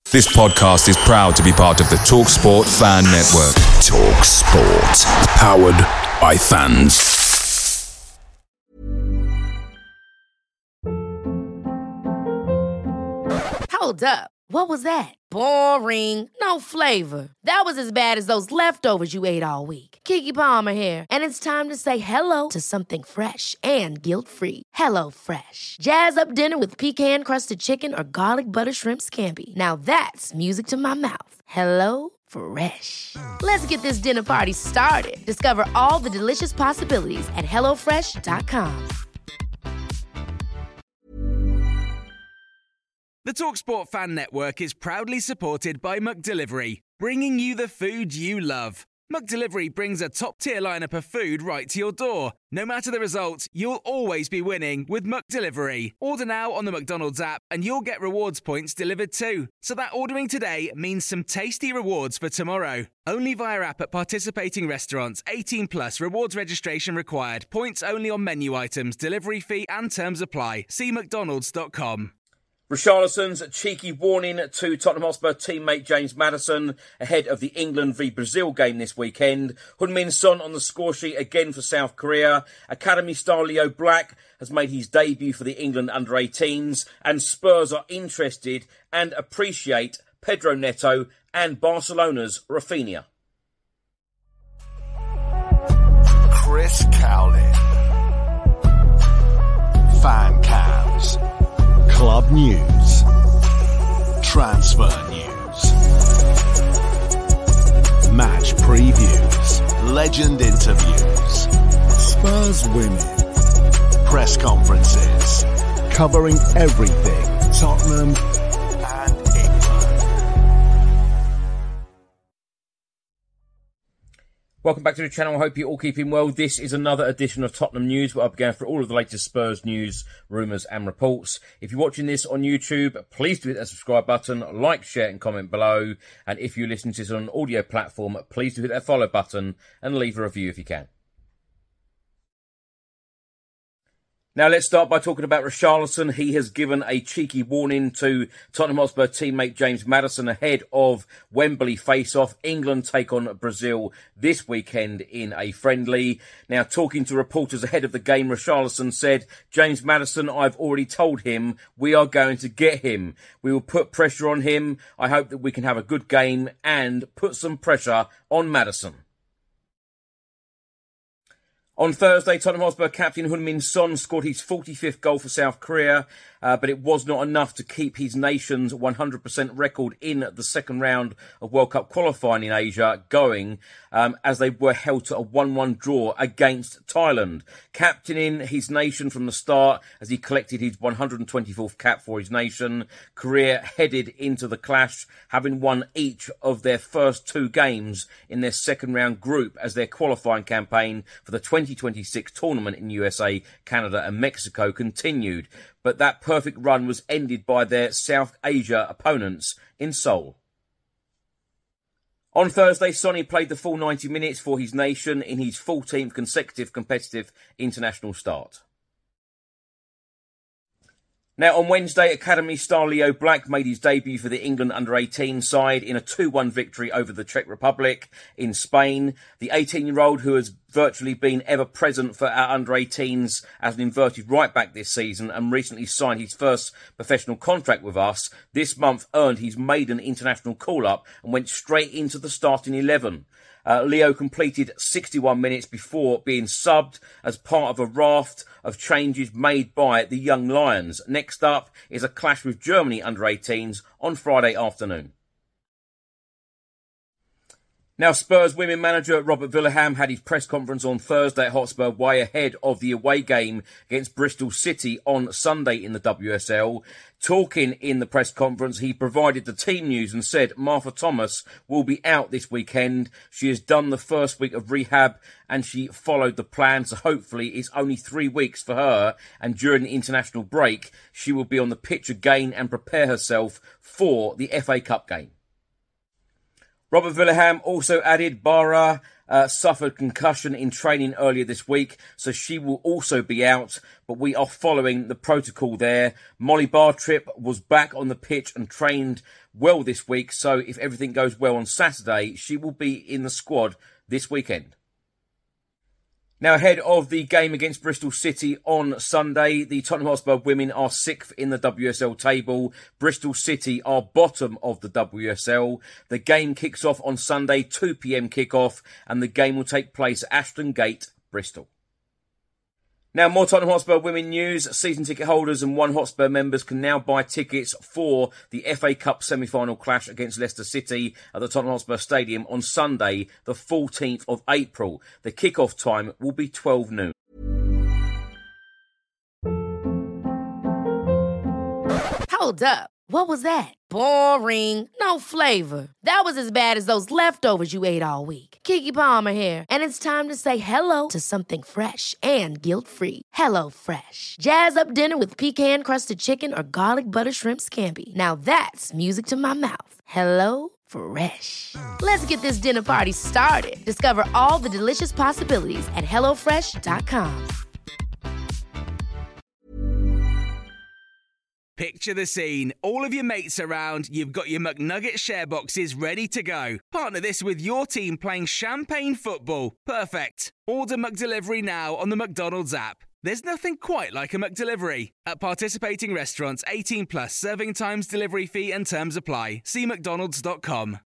This podcast is proud to be part of the TalkSport Fan Network. TalkSport. Powered by fans. Hold up. What was that? Boring. No flavor. That was as bad as those leftovers you ate all week. Keke Palmer here. And it's time to say hello to something fresh and guilt-free. Hello Fresh. Jazz up dinner with pecan-crusted chicken or garlic butter shrimp scampi. Now that's music to my mouth. Hello Fresh. Let's get this dinner party started. Discover all the delicious possibilities at HelloFresh.com. The TalkSport Fan Network is proudly supported by McDelivery, bringing you the food you love. McDelivery brings a top-tier lineup of food right to your door. No matter the result, you'll always be winning with McDelivery. Order now on the McDonald's app and you'll get rewards points delivered too. So that ordering today means some tasty rewards for tomorrow. Only via app at participating restaurants. 18 plus. Rewards registration required. Points only on menu items. Delivery fee and terms apply. See mcdonalds.com. Richarlison's cheeky warning to Tottenham Hotspur teammate James Maddison ahead of the England v Brazil game this weekend. Heung-min Son on the score sheet again for South Korea. Academy star Leo Black has made his debut for the England under-18s, and Spurs are interested and appreciate Pedro Neto and Barcelona's Rafinha. Chris Cowlin. Fan cams. Club news, transfer news, match previews, legend interviews, Spurs women, press conferences, covering everything Tottenham and England. Welcome back to the channel. I hope you're all keeping well. This is another edition of Tottenham News, where I'll be going for all of the latest Spurs news, rumours and reports. If you're watching this on YouTube, please do hit that subscribe button, like, share and comment below. And if you listen to this on an audio platform, please do hit that follow button and leave a review if you can. Now let's start by talking about Richarlison. He has given a cheeky warning to Tottenham Hotspur teammate James Maddison ahead of Wembley face-off. England take on Brazil this weekend in a friendly. Now, talking to reporters ahead of the game, Richarlison said, "James Maddison, I've already told him we are going to get him. We will put pressure on him. I hope that we can have a good game and put some pressure on Maddison." On Thursday, Tottenham Hotspur captain Heung-min Son scored his 45th goal for South Korea, but it was not enough to keep his nation's 100% record in the second round of World Cup qualifying in Asia going, as they were held to a 1-1 draw against Thailand. Captaining his nation from the start as he collected his 124th cap for his nation, Korea headed into the clash, having won each of their first two games in their second round group as their qualifying campaign for the 2026 tournament in USA, Canada and Mexico continued. But that perfect run was ended by their South Asia opponents in Seoul. On Thursday, Sonny played the full 90 minutes for his nation in his 14th consecutive competitive international start. Now, on Wednesday, Academy star Leo Black made his debut for the England under-18 side in a 2-1 victory over the Czech Republic in Spain. The 18-year-old, who has virtually been ever present for our under-18s as an inverted right-back this season and recently signed his first professional contract with us, this month earned his maiden international call-up and went straight into the starting 11. Leo completed 61 minutes before being subbed as part of a raft of changes made by the Young Lions. Next up is a clash with Germany under-18s on Friday afternoon. Now, Spurs women manager Robert Villahamn had his press conference on Thursday at Hotspur way ahead of the away game against Bristol City on Sunday in the WSL. Talking in the press conference, he provided the team news and said Martha Thomas will be out this weekend. She has done the first week of rehab and she followed the plan, so hopefully it's only 3 weeks for her, and during the international break she will be on the pitch again and prepare herself for the FA Cup game. Robert Villaham also added Bara suffered concussion in training earlier this week, so she will also be out, but we are following the protocol there. Molly Bartrip was back on the pitch and trained well this week, so if everything goes well on Saturday, she will be in the squad this weekend. Now, ahead of the game against Bristol City on Sunday, the Tottenham Hotspur women are 6th in the WSL table. Bristol City are bottom of the WSL. The game kicks off on Sunday, 2 p.m. kickoff, and the game will take place at Ashton Gate, Bristol. Now, more Tottenham Hotspur women news. Season ticket holders and One Hotspur members can now buy tickets for the FA Cup semi-final clash against Leicester City at the Tottenham Hotspur Stadium on Sunday, the 14th of April. The kick-off time will be 12 noon. Hold up. What was that? Boring. No flavor. That was as bad as those leftovers you ate all week. Keke Palmer here, and it's time to say hello to something fresh and guilt-free. Hello Fresh. Jazz up dinner with pecan-crusted chicken or garlic butter shrimp scampi. Now that's music to my mouth. Hello Fresh. Let's get this dinner party started. Discover all the delicious possibilities at HelloFresh.com. Picture the scene. All of your mates around, you've got your McNugget share boxes ready to go. Partner this with your team playing champagne football. Perfect. Order McDelivery now on the McDonald's app. There's nothing quite like a McDelivery. At participating restaurants, 18 plus, serving times, delivery fee and terms apply. See mcdonalds.com.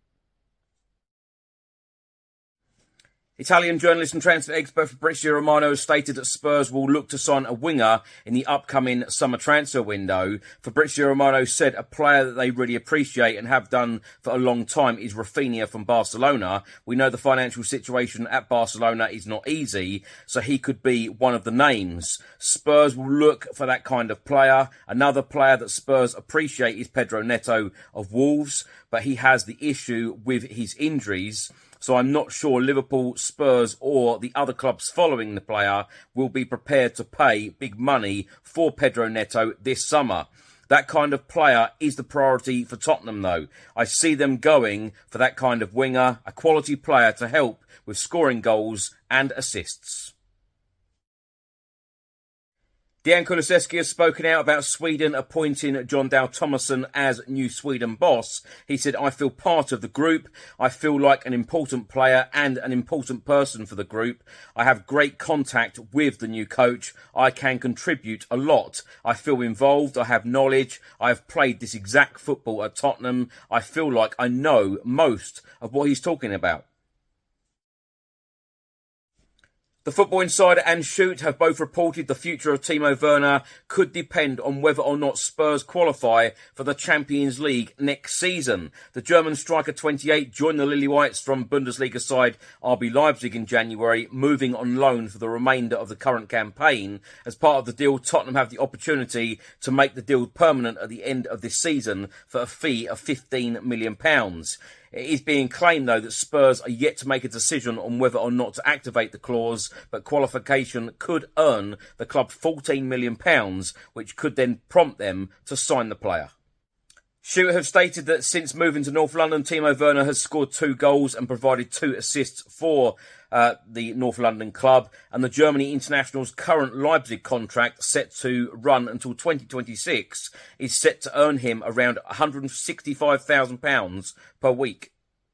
Italian journalist and transfer expert Fabrizio Romano has stated that Spurs will look to sign a winger in the upcoming summer transfer window. Fabrizio Romano said a player that they really appreciate and have done for a long time is Rafinha from Barcelona. We know the financial situation at Barcelona is not easy, so he could be one of the names. Spurs will look for that kind of player. Another player that Spurs appreciate is Pedro Neto of Wolves, but he has the issue with his injuries. So I'm not sure Liverpool, Spurs or the other clubs following the player will be prepared to pay big money for Pedro Neto this summer. That kind of player is the priority for Tottenham though. I see them going for that kind of winger, a quality player to help with scoring goals and assists. Dejan Kulusevski has spoken out about Sweden appointing John Dahl Tomasson as new Sweden boss. He said, I feel part of the group. I feel like an important player and an important person for the group. I have great contact with the new coach. I can contribute a lot. I feel involved. I have knowledge. I have played this exact football at Tottenham. I feel like I know most of what he's talking about. The Football Insider and Shoot have both reported the future of Timo Werner could depend on whether or not Spurs qualify for the Champions League next season. The German striker 28 joined the Lily Whites from Bundesliga side RB Leipzig in January, moving on loan for the remainder of the current campaign. As part of the deal, Tottenham have the opportunity to make the deal permanent at the end of this season for a fee of £15 million. It is being claimed, though, that Spurs are yet to make a decision on whether or not to activate the clause, but qualification could earn the club £14 million, which could then prompt them to sign the player. Shoot have stated that since moving to North London, Timo Werner has scored 2 goals and provided 2 assists for the North London club, and the Germany international's current Leipzig contract, set to run until 2026, is set to earn him around £165,000 per week.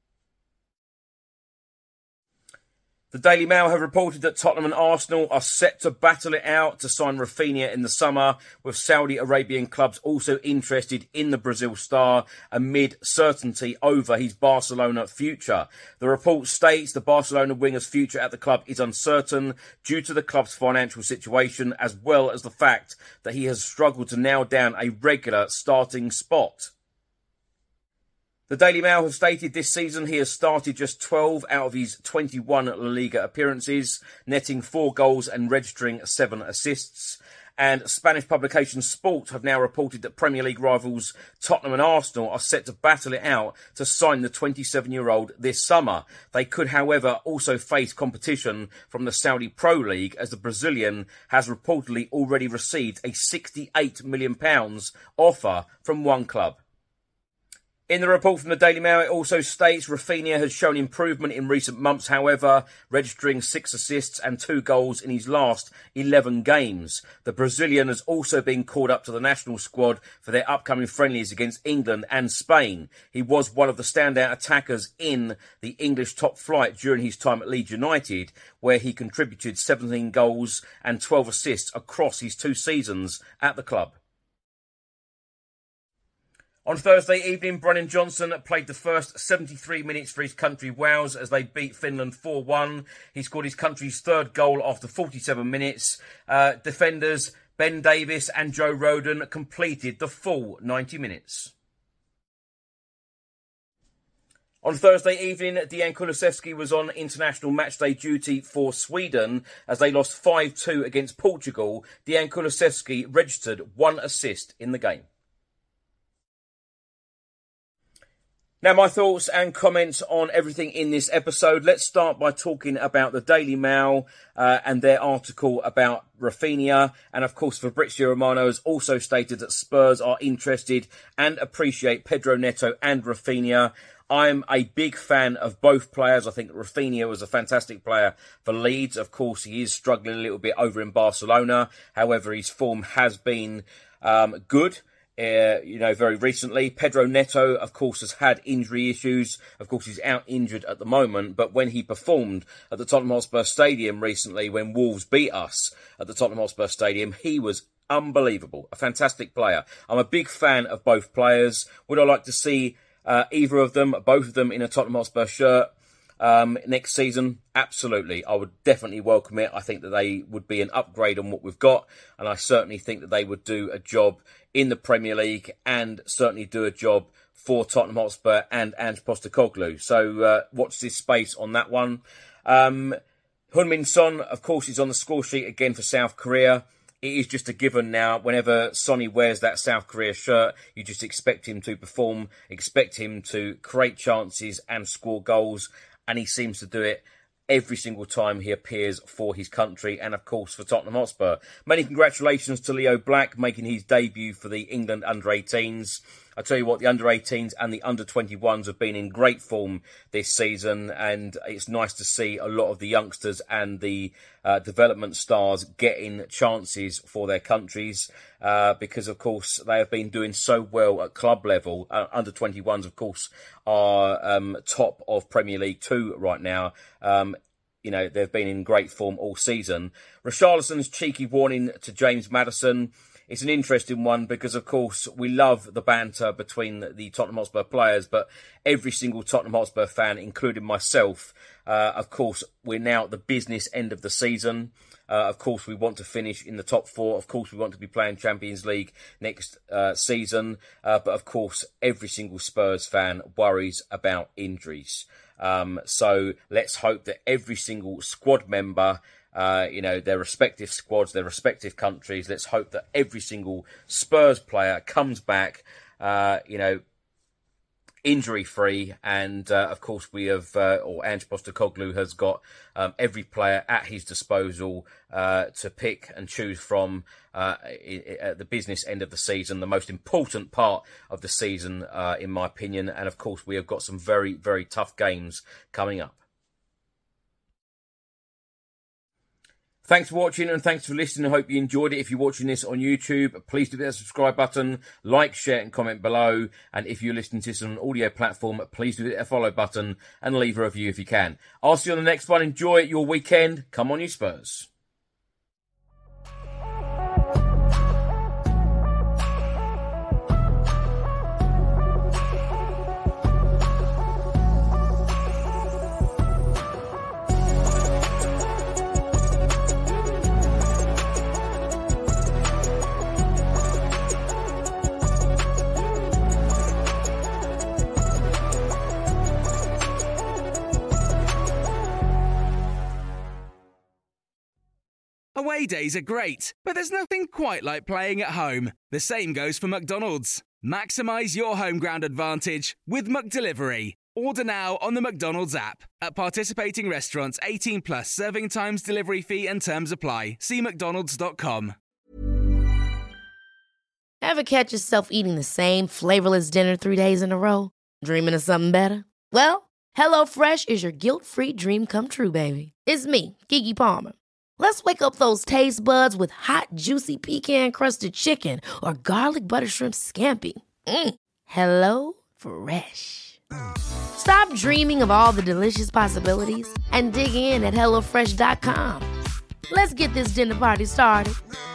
The Daily Mail have reported that Tottenham and Arsenal are set to battle it out to sign Rafinha in the summer, with Saudi Arabian clubs also interested in the Brazil star amid certainty over his Barcelona future. The report states the Barcelona winger's future at the club is uncertain due to the club's financial situation, as well as the fact that he has struggled to nail down a regular starting spot. The Daily Mail have stated this season he has started just 12 out of his 21 La Liga appearances, netting 4 goals and registering 7 assists. And Spanish publication Sport have now reported that Premier League rivals Tottenham and Arsenal are set to battle it out to sign the 27-year-old this summer. They could, however, also face competition from the Saudi Pro League, as the Brazilian has reportedly already received a £68 million offer from one club. In the report from the Daily Mail, it also states Raphinha has shown improvement in recent months, however, registering 6 assists and 2 goals in his last 11 games. The Brazilian has also been called up to the national squad for their upcoming friendlies against England and Spain. He was one of the standout attackers in the English top flight during his time at Leeds United, where he contributed 17 goals and 12 assists across his 2 seasons at the club. On Thursday evening, Brennan Johnson played the first 73 minutes for his country Wales as they beat Finland 4-1. He scored his country's 3rd goal after 47 minutes. Defenders Ben Davies and Joe Rodon completed the full 90 minutes. On Thursday evening, Dejan Kulusevski was on international matchday duty for Sweden as they lost 5-2 against Portugal. Dejan Kulusevski registered 1 assist in the game. Now, my thoughts and comments on everything in this episode. Let's start by talking about the Daily Mail and their article about Raphinha. And of course, Fabrizio Romano has also stated that Spurs are interested and appreciate Pedro Neto and Raphinha. I'm a big fan of both players. I think Raphinha was a fantastic player for Leeds. Of course, he is struggling a little bit over in Barcelona. However, his form has been good. Very recently. Pedro Neto, of course, has had injury issues. Of course, he's out injured at the moment. But when he performed at the Tottenham Hotspur Stadium recently, when Wolves beat us at the Tottenham Hotspur Stadium, he was unbelievable. A fantastic player. I'm a big fan of both players. Would I like to see either of them, both of them, in a Tottenham Hotspur shirt next season? Absolutely. I would definitely welcome it. I think that they would be an upgrade on what we've got, and I certainly think that they would do a job in the Premier League and certainly do a job for Tottenham Hotspur and Ange Postecoglou. So watch this space on that one. Heung-min Son, of course, is on the score sheet again for South Korea. It is just a given now. Whenever Sonny wears that South Korea shirt, you just expect him to perform, expect him to create chances and score goals. And he seems to do it every single time he appears for his country and, of course, for Tottenham Hotspur. Many congratulations to Leo Black making his debut for the England under-18s. I tell you what, the under-18s and the under-21s have been in great form this season, and it's nice to see a lot of the youngsters and the development stars getting chances for their countries because, of course, they have been doing so well at club level. Under-21s, of course, are top of Premier League 2 right now. They've been in great form all season. Richarlison's cheeky warning to James Maddison. It's an interesting one because, of course, we love the banter between the Tottenham Hotspur players, but every single Tottenham Hotspur fan, including myself, of course, we're now at the business end of the season. Of course, we want to finish in the top 4. Of course, we want to be playing Champions League next season. But, of course, every single Spurs fan worries about injuries. So let's hope that every single squad member, their respective squads, their respective countries, let's hope that every single Spurs player comes back, injury-free. And, of course, we have, or Ange Postecoglou has got every player at his disposal to pick and choose from at the business end of the season, the most important part of the season, in my opinion. And, of course, we have got some very, very tough games coming up. Thanks for watching and thanks for listening. I hope you enjoyed it. If you're watching this on YouTube, please do hit that subscribe button, like, share and comment below. And if you're listening to this on an audio platform, please do hit that follow button and leave a review if you can. I'll see you on the next one. Enjoy your weekend. Come on, you Spurs. Away days are great, but there's nothing quite like playing at home. The same goes for McDonald's. Maximise your home ground advantage with McDelivery. Order now on the McDonald's app. At participating restaurants, 18 plus serving times, delivery fee and terms apply. See mcdonalds.com. Ever catch yourself eating the same flavorless dinner 3 days in a row? Dreaming of something better? Well, HelloFresh is your guilt-free dream come true, baby. It's me, Keke Palmer. Let's wake up those taste buds with hot, juicy pecan-crusted chicken or garlic butter shrimp scampi. Hello Fresh. Stop dreaming of all the delicious possibilities and dig in at HelloFresh.com. Let's get this dinner party started.